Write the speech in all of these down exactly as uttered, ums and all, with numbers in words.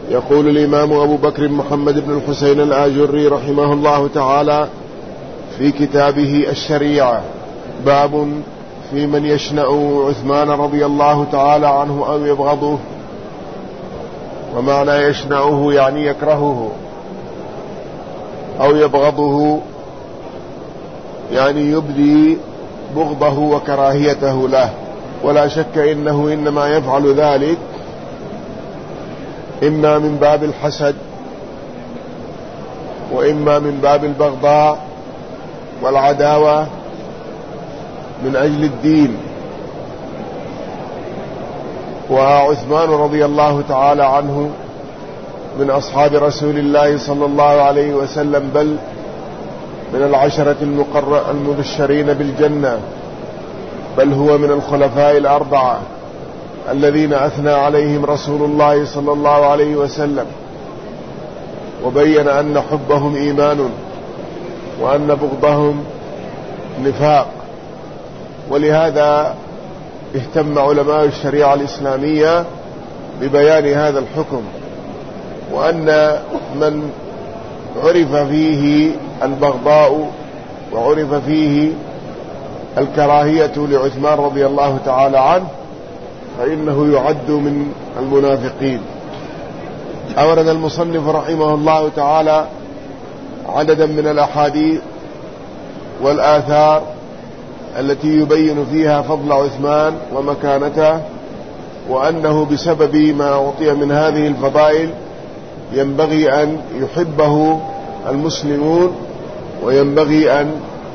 يقول الإمام أبو بكر محمد بن الحسين الآجري رحمه الله تعالى في كتابه الشريعة: باب في من يشنأ عثمان رضي الله تعالى عنه أو يبغضه. ومعنى يشنأه يعني يكرهه، أو يبغضه يعني يبدي بغضه وكراهيته له. ولا شك إنه إنما يفعل ذلك إما من باب الحسد، وإما من باب البغضاء والعداوة من أجل الدين. وعثمان رضي الله تعالى عنه من أصحاب رسول الله صلى الله عليه وسلم، بل من العشرة المبشرين بالجنة، بل هو من الخلفاء الأربعة الذين أثنى عليهم رسول الله صلى الله عليه وسلم، وبين أن حبهم إيمان وأن بغضهم نفاق. ولهذا اهتم علماء الشريعة الإسلامية ببيان هذا الحكم، وأن من عرف فيه البغضاء وعرف فيه الكراهية لعثمان رضي الله تعالى عنه فإنه يعد من المنافقين. أورد المصنف رحمه الله تعالى عددا من الأحاديث والآثار التي يبين فيها فضل عثمان ومكانته، وأنه بسبب ما أعطي من هذه الفضائل ينبغي أن يحبه المسلمون، وينبغي أن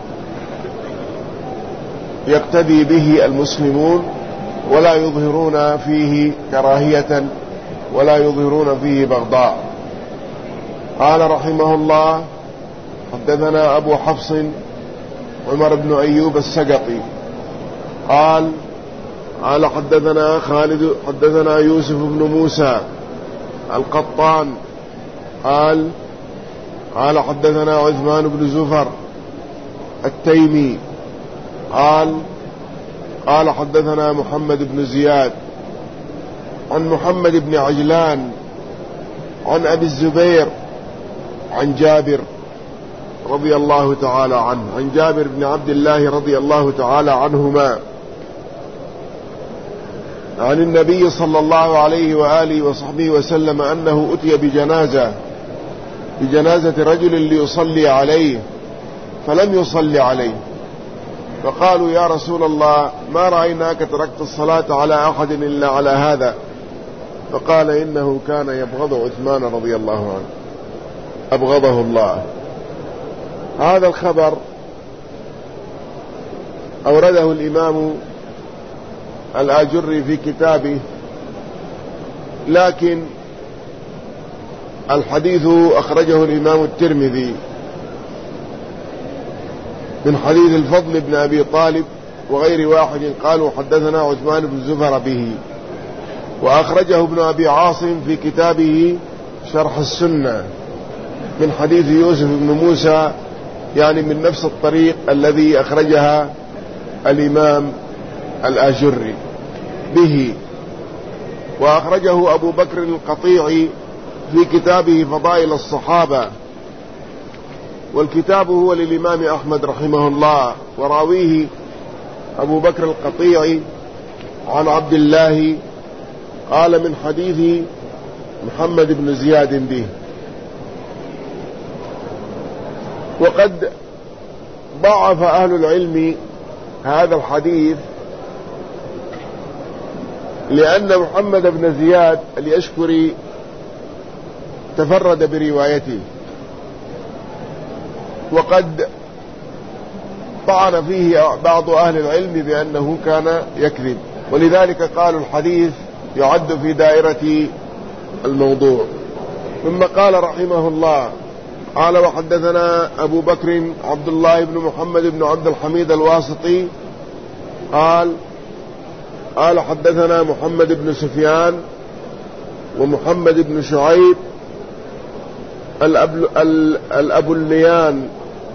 يقتدي به المسلمون، ولا يظهرون فيه كراهية ولا يظهرون فيه بغضاء. قال رحمه الله: حدثنا أبو حفص عمر بن أيوب السقطي قال قال حدثنا خالد حدثنا يوسف بن موسى القطان قال قال حدثنا عثمان بن زفر التيمي قال قال حدثنا محمد بن زياد عن محمد بن عجلان عن أبي الزبير عن جابر رضي الله تعالى عنه عن جابر بن عبد الله رضي الله تعالى عنهما عن النبي صلى الله عليه وآله وصحبه وسلم أنه أتي بجنازة بجنازة رجل ليصلي عليه فلم يصلي عليه، فقالوا: يا رسول الله، ما رأيناك تركت الصلاة على أحد إلا على هذا. فقال: إنه كان يبغض عثمان رضي الله عنه، أبغضه الله. هذا الخبر أورده الإمام الآجري في كتابه، لكن الحديث أخرجه الإمام الترمذي من حديث الفضل بن أبي طالب وغير واحد قالوا حدثنا عثمان بن زفر به، وأخرجه ابن أبي عاصم في كتابه شرح السنة من حديث يوسف بن موسى، يعني من نفس الطريق الذي أخرجها الإمام الآجري به. وأخرجه أبو بكر القطيعي في كتابه فضائل الصحابة، والكتاب هو للإمام أحمد رحمه الله، وراويه أبو بكر القطيعي عن عبد الله قال من حديث محمد بن زياد به. وقد ضعف أهل العلم هذا الحديث لأن محمد بن زياد اليشكري تفرد بروايته، وقد طعن فيه بعض أهل العلم بأنه كان يكذب، ولذلك قالوا الحديث يعد في دائرة الموضوع. ثم قال رحمه الله: قال وحدثنا أبو بكر عبد الله بن محمد بن عبد الحميد الواسطي قال قال حدثنا محمد بن سفيان ومحمد بن شعيب الأبوليان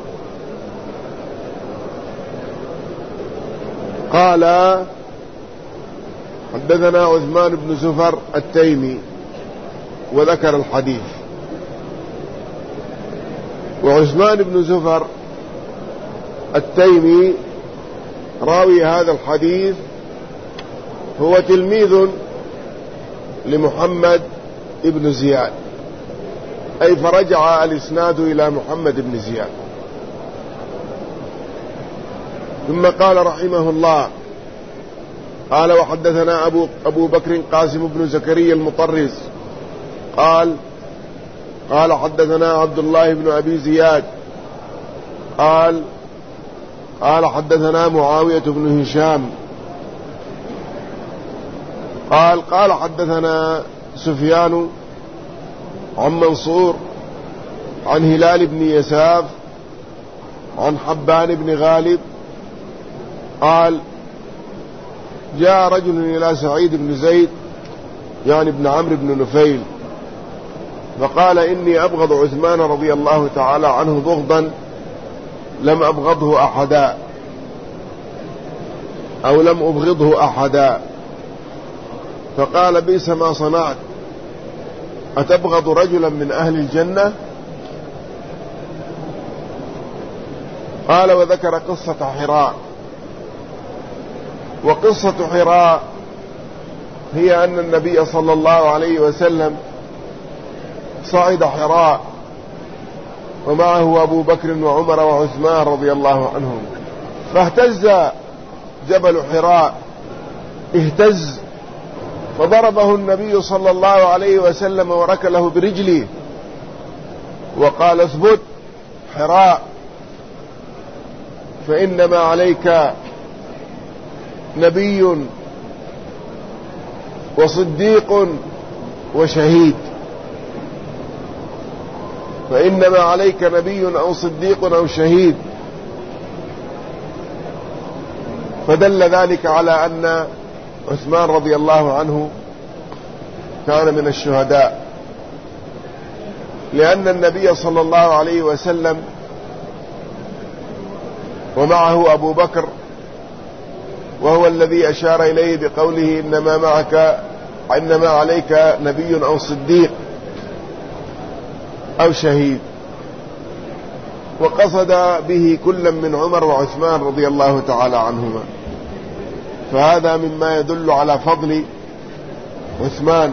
قال حدثنا عثمان بن زفر التيمي وذكر الحديث. وعثمان بن زفر التيمي راوي هذا الحديث هو تلميذ لمحمد بن زياد، أي فرجع الإسناد إلى محمد بن زياد. ثم قال رحمه الله: قال وحدثنا أبو, أبو بكر قاسم بن زكريا المطرز قال قال حدثنا عبد الله بن أبي زياد قال قال حدثنا معاوية بن هشام قال قال حدثنا سفيان عن منصور عن هلال بن يساف عن حبان بن غالب قال جاء رجل إلى سعيد بن زيد يعني ابن عمرو بن نفيل فقال: إني أبغض عثمان رضي الله تعالى عنه بغضا لم أبغضه أحدا أو لم أبغضه أحدا. فقال: بئس ما صنعت، أتبغض رجلا من أهل الجنة؟ قال: وذكر قصة حراء. وقصة حراء هي أن النبي صلى الله عليه وسلم صعد حراء ومعه أبو بكر وعمر وعثمان رضي الله عنهم، فاهتز جبل حراء، اهتز، فضربه النبي صلى الله عليه وسلم وركله برجله وقال: اثبت حراء فإنما عليك نبي وصديق وشهيد، فإنما عليك نبي أو صديق أو شهيد. فدل ذلك على أن عثمان رضي الله عنه كان من الشهداء، لأن النبي صلى الله عليه وسلم ومعه أبو بكر، وهو الذي أشار إليه بقوله: إنما معك إنما عليك نبي أو صديق أو شهيد، وقصد به كل من عمر وعثمان رضي الله تعالى عنهما. فهذا مما يدل على فضل عثمان.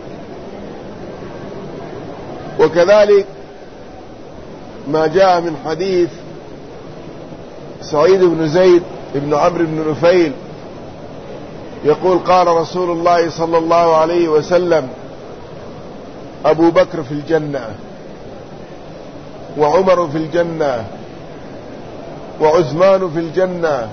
وكذلك ما جاء من حديث سعيد بن زيد بن عمرو بن نفيل يقول: قال رسول الله صلى الله عليه وسلم: أبو بكر في الجنة، وعمر في الجنة، وعثمان في الجنة،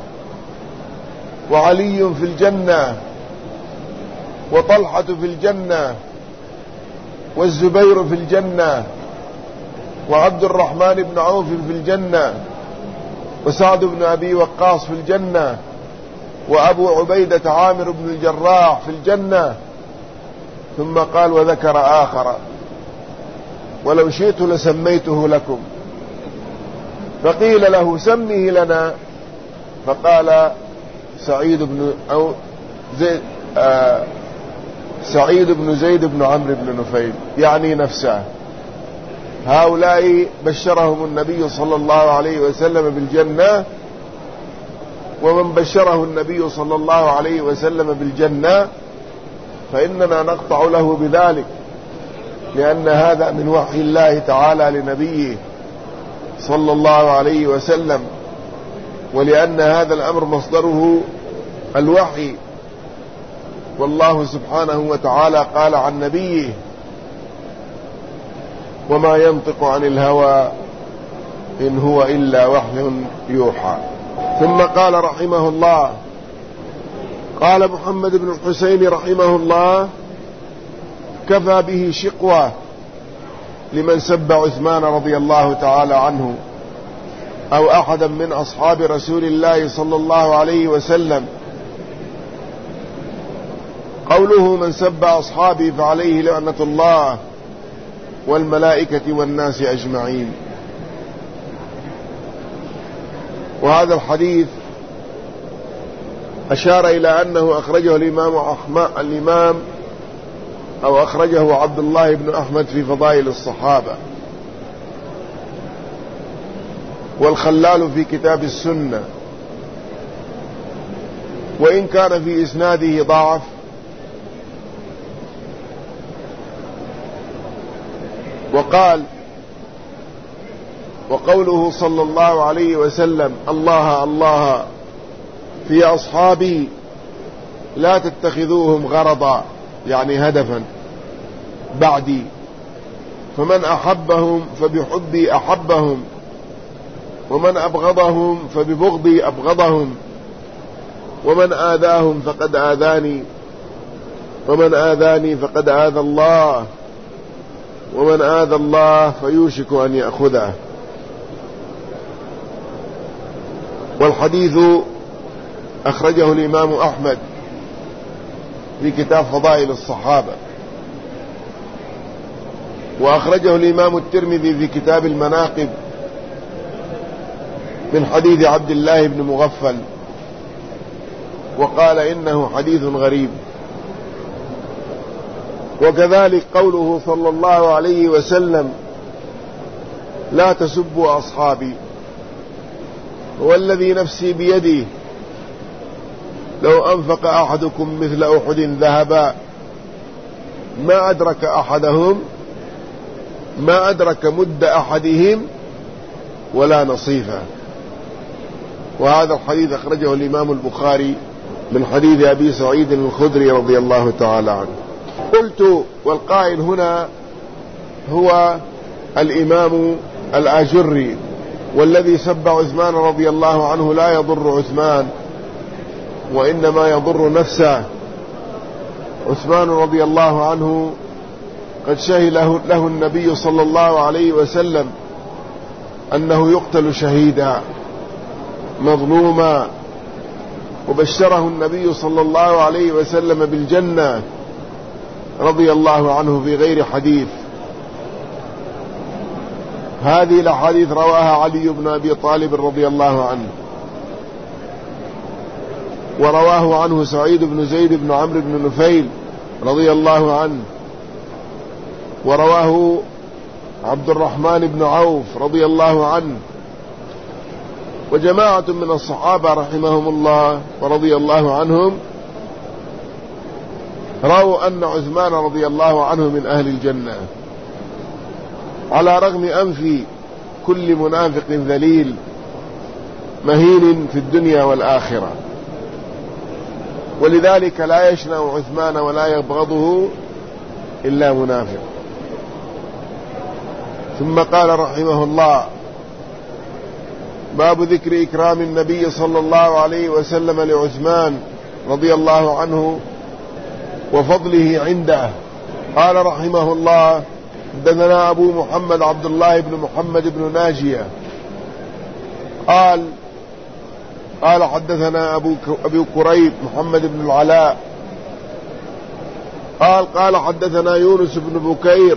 وعلي في الجنة، وطلحة في الجنة، والزبير في الجنة، وعبد الرحمن بن عوف في الجنة، وسعد بن أبي وقاص في الجنة، وأبو عبيدة عامر بن الجراح في الجنة. ثم قال: وذكر آخر ولو شئت لسميته لكم. فقيل له: سمه لنا. فقال: سعيد بن أو زيد آه سعيد بن زيد بن عمرو بن نفيل، يعني نفسه. هؤلاء بشرهم النبي صلى الله عليه وسلم بالجنة، ومن بشره النبي صلى الله عليه وسلم بالجنة فإننا نقطع له بذلك، لأن هذا من وحي الله تعالى لنبيه صلى الله عليه وسلم، ولأن هذا الأمر مصدره الوحي، والله سبحانه وتعالى قال عن نبيه: وما ينطق عن الهوى إن هو إلا وحي يوحى. ثم قال رحمه الله: قال محمد بن الحسين رحمه الله: كفى به شقوة لمن سب عثمان رضي الله تعالى عنه أو أحدا من أصحاب رسول الله صلى الله عليه وسلم. قوله: من سب أصحابي فعليه لعنة الله والملائكة والناس أجمعين. وهذا الحديث أشار إلى أنه أخرجه الإمام, الإمام أو أخرجه عبد الله بن أحمد في فضائل الصحابة، والخلال في كتاب السنة، وإن كان في إسناده ضعف وقال وقوله صلى الله عليه وسلم الله الله في أصحابي لا تتخذوهم غرضا، يعني هدفا بعدي، فمن أحبهم فبحبي أحبهم، ومن أبغضهم فببغضي أبغضهم، ومن آذاهم فقد آذاني، ومن آذاني فقد آذى الله، ومن آذى الله فيوشك أن يأخذه. والحديث أخرجه الإمام أحمد في كتاب فضائل الصحابة، وأخرجه الإمام الترمذي في كتاب المناقب من حديث عبد الله بن مغفل، وقال إنه حديث غريب. وكذلك قوله صلى الله عليه وسلم لا تسبوا أصحابي، والذي نفسي بيده لو أنفق أحدكم مثل أحد ذهبا ما أدرك أحدهم ما أدرك مد أحدهم ولا نصيفه. وهذا الحديث أخرجه الإمام البخاري من حديث أبي سعيد الخدري رضي الله تعالى عنه. قلت والقائل هنا هو الإمام الآجري، والذي سب عثمان رضي الله عنه لا يضر عثمان وإنما يضر نفسه. عثمان رضي الله عنه قد شهد له النبي صلى الله عليه وسلم أنه يقتل شهيدا مظلوما، وبشره النبي صلى الله عليه وسلم بالجنة رضي الله عنه في غير حديث. هذه الأحاديث رواها علي بن أبي طالب رضي الله عنه، ورواه عنه سعيد بن زيد بن عمرو بن نفيل رضي الله عنه، ورواه عبد الرحمن بن عوف رضي الله عنه، وجماعة من الصحابة رحمهم الله ورضي الله عنهم رأوا أن عثمان رضي الله عنه من أهل الجنة، على رغم أنف كل منافق ذليل مهين في الدنيا والآخرة. ولذلك لا يشنأ عثمان ولا يبغضه إلا منافق. ثم قال رحمه الله باب ذكر إكرام النبي صلى الله عليه وسلم لعثمان رضي الله عنه وفضله عنده. قال رحمه الله حدثنا أبو محمد عبد الله بن محمد بن ناجية قال قال حدثنا أبو أبو كريب محمد بن العلاء قال قال حدثنا يونس بن بكير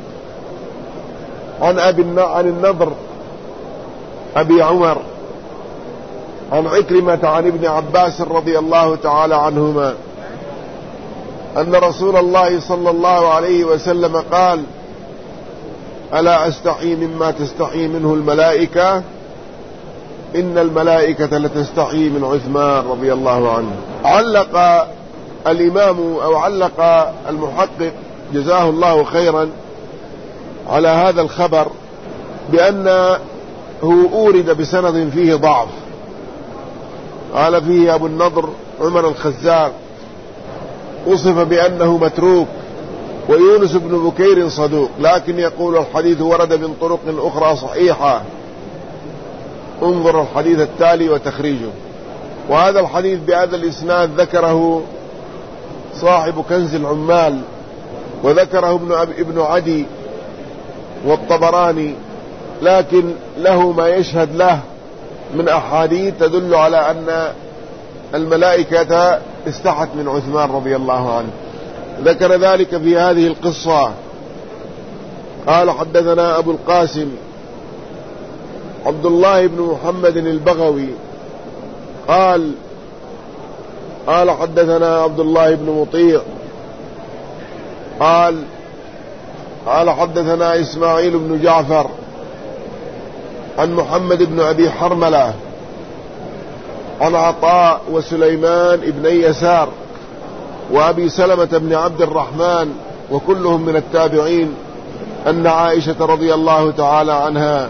عن أبي عن النضر أبي عمر عن عكرمة عن ابن عباس رضي الله تعالى عنهما أن رسول الله صلى الله عليه وسلم قال ألا أستحي مما تستحي منه الملائكة إن الملائكة لتستحي من عثمان رضي الله عنه. علق الإمام أو علق المحقق جزاه الله خيرا على هذا الخبر بأنه أورد بسند فيه ضعف. قال فيه أبو النضر عمر الخزار وصف بأنه متروك، ويونس بن بكير صدوق، لكن يقول الحديث ورد من طرق أخرى صحيحة. انظر الحديث التالي وتخريجه. وهذا الحديث بهذا الإسناد ذكره صاحب كنز العمال، وذكره ابن, ابن عدي والطبراني، لكن له ما يشهد له من أحاديث تدل على أن الملائكة استحت من عثمان رضي الله عنه. ذكر ذلك في هذه القصة. قال حدثنا أبو القاسم عبد الله بن محمد البغوي قال قال حدثنا عبد الله بن مطيع قال قال حدثنا إسماعيل بن جعفر عن محمد بن أبي حرملة عن عطاء وسليمان بن يسار وأبي سلمة بن عبد الرحمن وكلهم من التابعين أن عائشة رضي الله تعالى عنها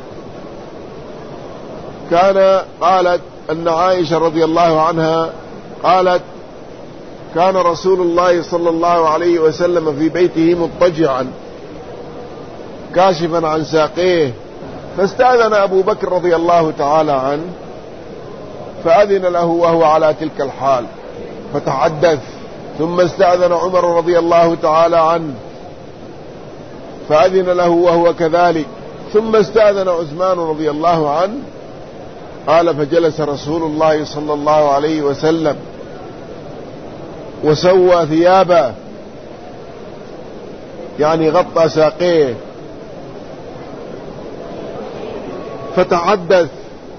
كان قالت أن عائشة رضي الله عنها قالت كان رسول الله صلى الله عليه وسلم في بيته مضطجعا كاشفا عن ساقيه، فاستأذن أبو بكر رضي الله تعالى عنه فأذن له وهو على تلك الحال فتحدث، ثم استأذن عمر رضي الله تعالى عنه فأذن له وهو كذلك، ثم استأذن عثمان رضي الله عنه. قال فجلس رسول الله صلى الله عليه وسلم وسوى ثيابه، يعني غطى ساقيه، فتحدث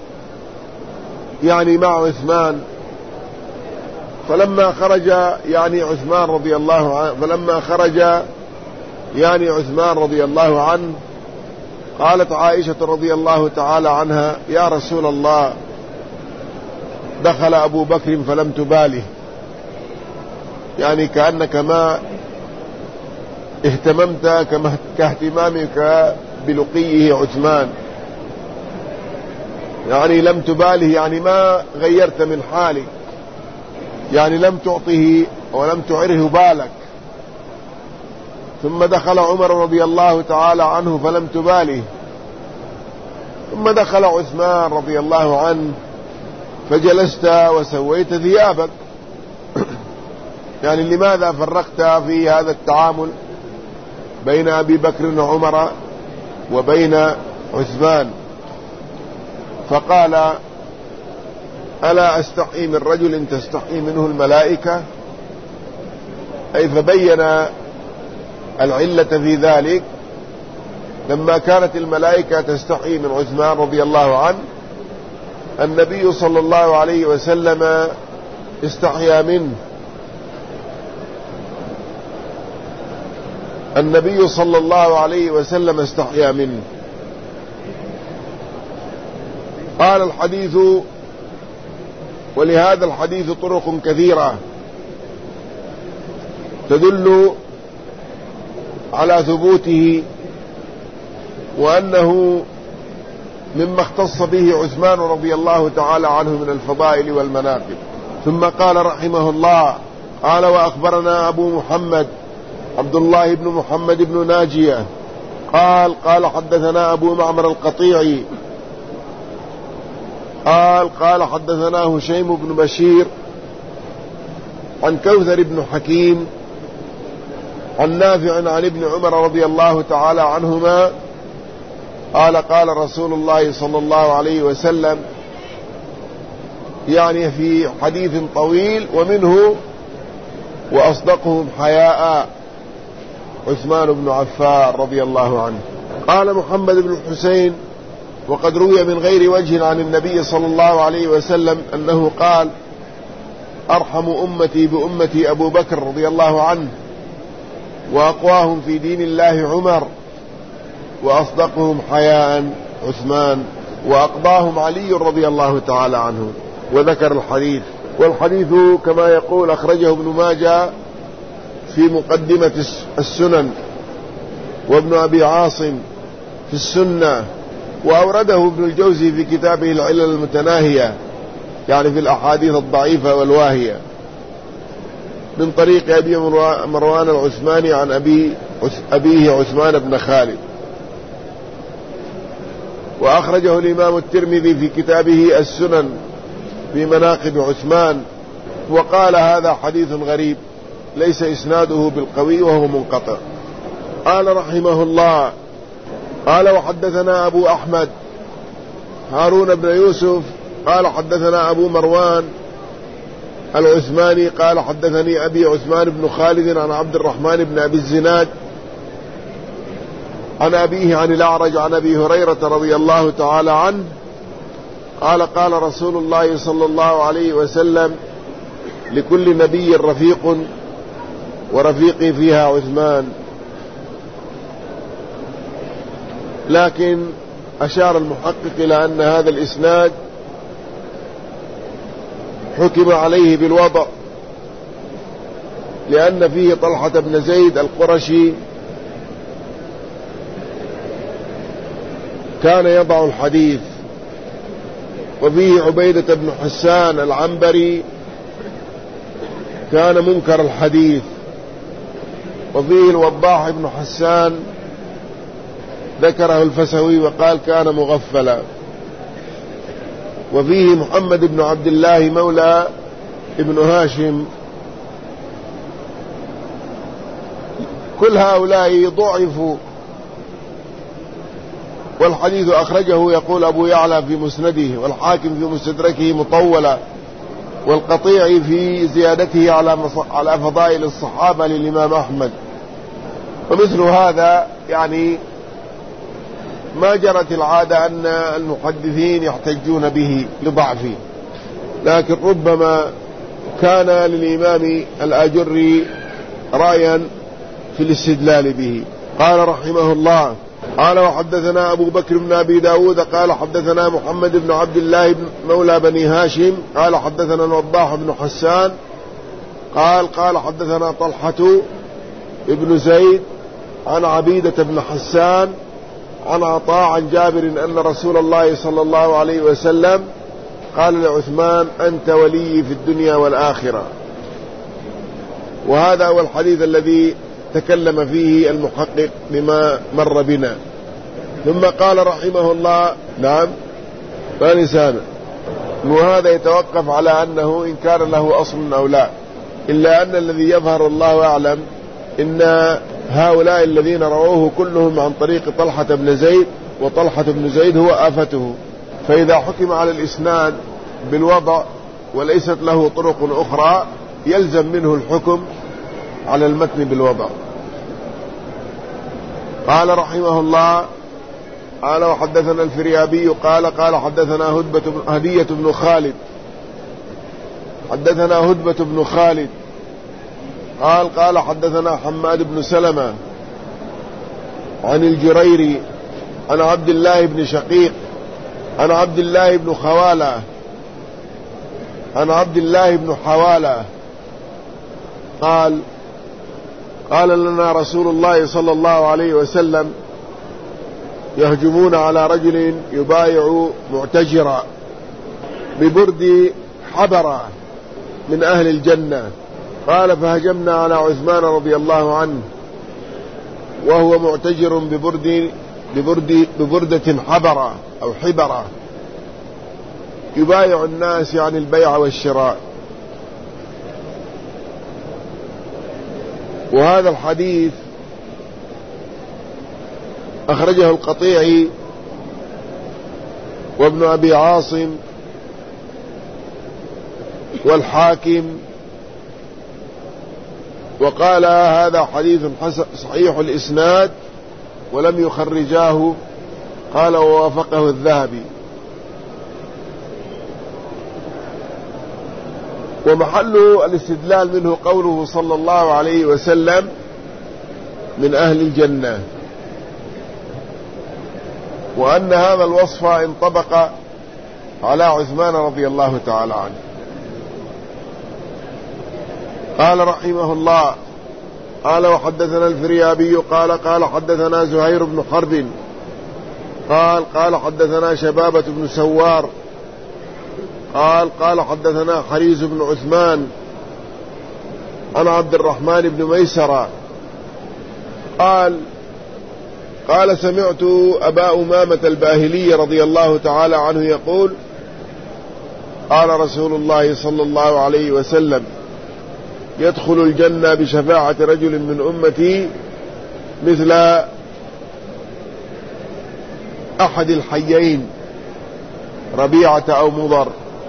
يعني مع عثمان. فلما خرج يعني عثمان رضي الله عنه فلما خرج يعني عثمان رضي الله عنه قالت عائشة رضي الله تعالى عنها يا رسول الله دخل أبو بكر فلم تباله، يعني كأنك ما اهتممت كاهتمامك بلقيه عثمان، يعني لم تباله يعني ما غيرت من حالك، يعني لم تعطه ولم تعره بالك. ثم دخل عمر رضي الله تعالى عنه فلم تباله، ثم دخل عثمان رضي الله عنه فجلست وسويت ثيابك. يعني لماذا فرقت في هذا التعامل بين أبي بكر وعمر وبين عثمان؟ فقال ألا أستحي من رجل تستحي منه الملائكة؟ أي فبين العلة في ذلك لما كانت الملائكة تستحي من عثمان رضي الله عنه، النبي صلى الله عليه وسلم استحيا منه. النبي صلى الله عليه وسلم استحيا منه. قال الحديث ولهذا الحديث طرق كثيرة تدل على ثبوته وأنه مما اختص به عثمان رضي الله تعالى عنه من الفضائل والمناقب. ثم قال رحمه الله قال وأخبرنا أبو محمد عبد الله بن محمد بن ناجية قال قال حدثنا أبو معمر القطيعي قال قال حدثنا هشيم بن بشير عن كوثر بن حكيم عن نافع عن ابن عمر رضي الله تعالى عنهما قال قال رسول الله صلى الله عليه وسلم، يعني في حديث طويل ومنه وأصدقهم حياء عثمان بن عفان رضي الله عنه. قال محمد بن الحسين وقد روي من غير وجه عن النبي صلى الله عليه وسلم أنه قال أرحم أمتي بأمتي أبو بكر رضي الله عنه، وأقواهم في دين الله عمر، وأصدقهم حياء عثمان، وأقضاهم علي رضي الله تعالى عنه. وذكر الحديث، والحديث كما يقول أخرجه ابن ماجه في مقدمة السنن، وابن أبي عاصم في السنة، وأورده ابن الجوزي في كتابه العلل المتناهية، يعني في الأحاديث الضعيفة والواهية، من طريق أبي مروان العثماني عن أبي أبيه عثمان بن خالد. وأخرجه الإمام الترمذي في كتابه السنن في مناقب عثمان، وقال هذا حديث غريب ليس إسناده بالقوي وهو منقطع. قال رحمه الله قال وحدثنا أبو أحمد هارون بن يوسف قال حدثنا أبو مروان العثماني قال حدثني أبي عثمان بن خالد عن عبد الرحمن بن أبي الزناد عن أبيه عن الأعرج عن أبي هريرة رضي الله تعالى عنه قال قال رسول الله صلى الله عليه وسلم لكل نبي رفيق ورفيقي فيها عثمان. لكن أشار المحقق إلى أن هذا الإسناد حكم عليه بالوضع، لأن فيه طلحة بن زيد القرشي كان يضع الحديث، وفيه عبيدة بن حسان العنبري كان منكر الحديث، وفيه الوضاح بن حسان ذكره الفسوي وقال كان مغفلا، وفيه محمد بن عبد الله مولى ابن هاشم. كل هؤلاء ضعفوا، والحديث أخرجه يقول أبو يعلى في مسنده، والحاكم في مستدركه مطولا، والقطيع في زيادته على على فضائل الصحابة للإمام أحمد. ومثل هذا يعني ما جرت العادة أن المحدثين يحتجون به لضعفه، لكن ربما كان للإمام الآجري رأيا في الاستدلال به. قال رحمه الله: قال وحدثنا أبو بكر بن أبي داود قال حدثنا محمد بن عبد الله بن مولى بني هاشم قال حدثنا الوضاح بن حسان قال قال حدثنا طلحة ابن زيد عن عبيدة بن حسان عن عطاء عن جابر أن رسول الله صلى الله عليه وسلم قال لعثمان: أنت ولي في الدنيا والآخرة. وهذا هو الحديث الذي تكلم فيه المحقق بما مر بنا. ثم قال رحمه الله: نعم ماني سامع. وهذا يتوقف على أنه إن كان له أصل أو لا، إلا أن الذي يظهر الله أعلم إن هؤلاء الذين رووه كلهم عن طريق طلحة بن زيد، وطلحة بن زيد هو آفته، فإذا حكم على الإسناد بالوضع وليست له طرق أخرى يلزم منه الحكم على المتن بالوضع. قال رحمه الله: قال وحدثنا الفريابي قال قال حدثنا هدبة هدية بن خالد حدثنا هدبة بن خالد قال قال حدثنا حماد بن سلمة عن الجريري عن عبد الله بن شقيق عن عبد الله بن خوالة عن عبد الله بن حوالة قال قال لنا رسول الله صلى الله عليه وسلم: يهجمون على رجل يبايع معتجرا ببرد حبرة من أهل الجنة. قال فهجمنا على عثمان رضي الله عنه وهو معتجر ببرد ببرد ببردة حبرة أو حبرة، يبايع الناس عن البيع والشراء. وهذا الحديث أخرجه القطيعي وابن أبي عاصم والحاكم، وقال هذا حديث صحيح الإسناد ولم يخرجاه. قال ووافقه الذهبي. ومحل الاستدلال منه قوله صلى الله عليه وسلم: من أهل الجنة، وأن هذا الوصف انطبق على عثمان رضي الله تعالى عنه. قال رحمه الله: قال وحدثنا الفريابي قال قال حدثنا زهير بن حرب قال قال حدثنا شبابة بن سوار قال قال حدثنا حريز بن عثمان عن عبد الرحمن بن ميسرة قال قال سمعت أبا أمامة الباهلي رضي الله تعالى عنه يقول: قال رسول الله صلى الله عليه وسلم: يدخل الجنة بشفاعة رجل من أمتي مثل أحد الحيين ربيعة أو مضر.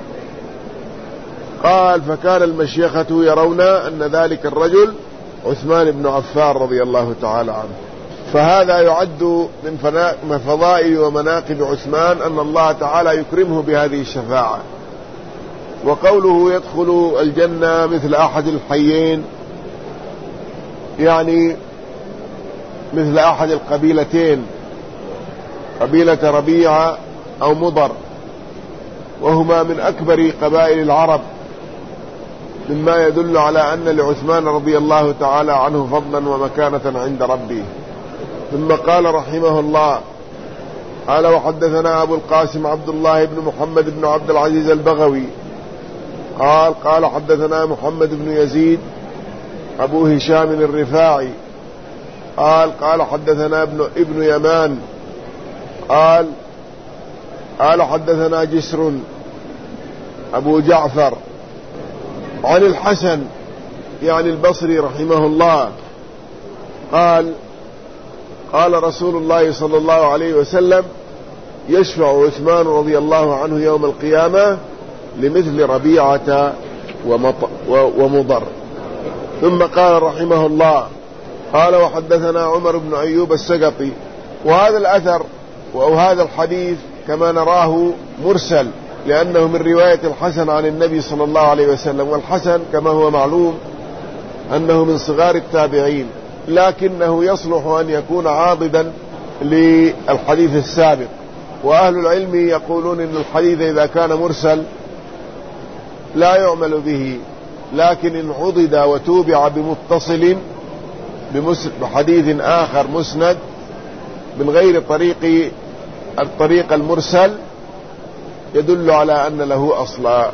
قال فكان المشيخة يرون أن ذلك الرجل عثمان بن عفان رضي الله تعالى عنه. فهذا يعد من فضائل ومناقب عثمان أن الله تعالى يكرمه بهذه الشفاعة. وقوله يدخل الجنة مثل أحد الحيين يعني مثل أحد القبيلتين، قبيلة ربيعة أو مضر، وهما من أكبر قبائل العرب، مما يدل على أن لعثمان رضي الله تعالى عنه فضلا ومكانة عند ربه. ثم قال رحمه الله: قال وحدثنا أبو القاسم عبد الله بن محمد بن عبد العزيز البغوي قال قال حدثنا محمد بن يزيد أبو هشام الرفاعي قال قال حدثنا ابن, ابن يمان قال قال حدثنا جسر أبو جعفر عن الحسن يعني البصري رحمه الله قال قال رسول الله صلى الله عليه وسلم: يشفع عثمان رضي الله عنه يوم القيامة لمثل ربيعة ومضر. ثم قال رحمه الله: قال وحدثنا عمر بن أيوب السقطي. وهذا الأثر أو هذا الحديث كما نراه مرسل، لأنه من رواية الحسن عن النبي صلى الله عليه وسلم، والحسن كما هو معلوم أنه من صغار التابعين، لكنه يصلح أن يكون عاضدا للحديث السابق. وأهل العلم يقولون إن الحديث إذا كان مرسل لا يعمل به، لكن إن عضد وتوبع بمتصل بحديث آخر مسند من غير طريق الطريق المرسل يدل على أن له أصلا.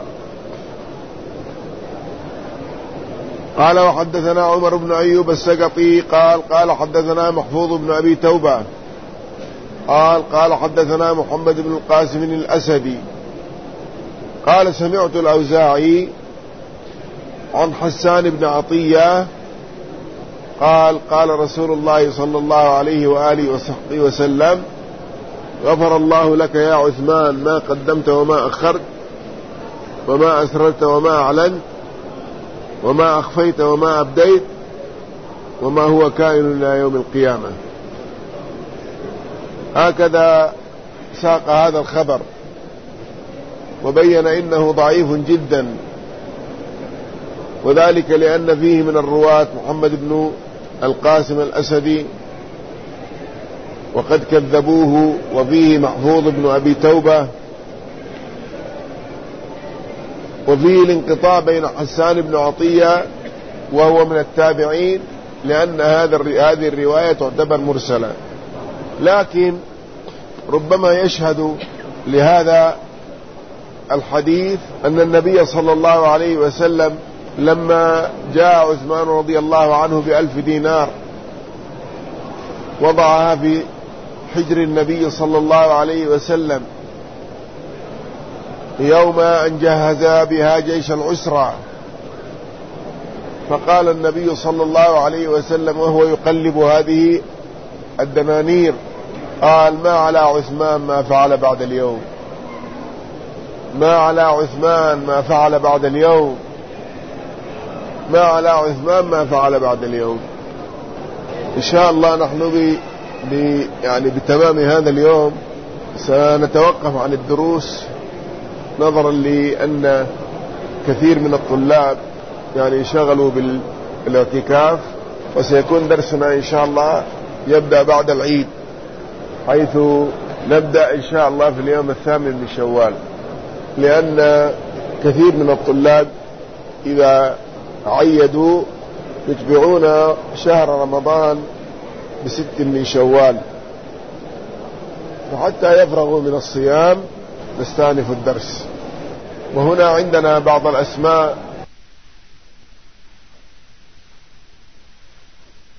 قال وحدثنا عمر بن أيوب السقطي قال قال حدثنا محفوظ بن أبي توبة قال قال حدثنا محمد بن القاسم الأسدي قال سمعت الأوزاعي عن حسان بن عطية قال قال رسول الله صلى الله عليه وآله وصحبه وسلم: غفر الله لك يا عثمان ما قدمت وما أخرت وما أسررت وما أعلنت وما أخفيت وما أبديت وما هو كائن إلى يوم القيامة. هكذا ساق هذا الخبر وبين إنه ضعيف جدا، وذلك لأن فيه من الرواة محمد بن القاسم الأسدي وقد كذبوه، وفيه محفوظ بن أبي توبة، وفيه الانقطاع بين حسان بن عطية وهو من التابعين، لأن هذه الرواية تعتبر مرسلة. لكن ربما يشهد لهذا الحديث أن النبي صلى الله عليه وسلم لما جاء عثمان رضي الله عنه بألف دينار وضعها في حجر النبي صلى الله عليه وسلم يوم أن جهز بها جيش العسرة، فقال النبي صلى الله عليه وسلم وهو يقلب هذه الدنانير: قال ما على عثمان ما فعل بعد اليوم، ما على عثمان ما فعل بعد اليوم، ما على عثمان ما فعل بعد اليوم. إن شاء الله نحن ب... ب... يعني بتمام هذا اليوم سنتوقف عن الدروس، نظرا لأن كثير من الطلاب يعني انشغلوا بالاعتكاف، وسيكون درسنا إن شاء الله يبدأ بعد العيد، حيث نبدأ إن شاء الله في اليوم الثامن من شوال، لأن كثير من الطلاب إذا عيدوا يتبعون شهر رمضان بست من شوال، وحتى يفرغوا من الصيام نستأنف الدرس. وهنا عندنا بعض الأسماء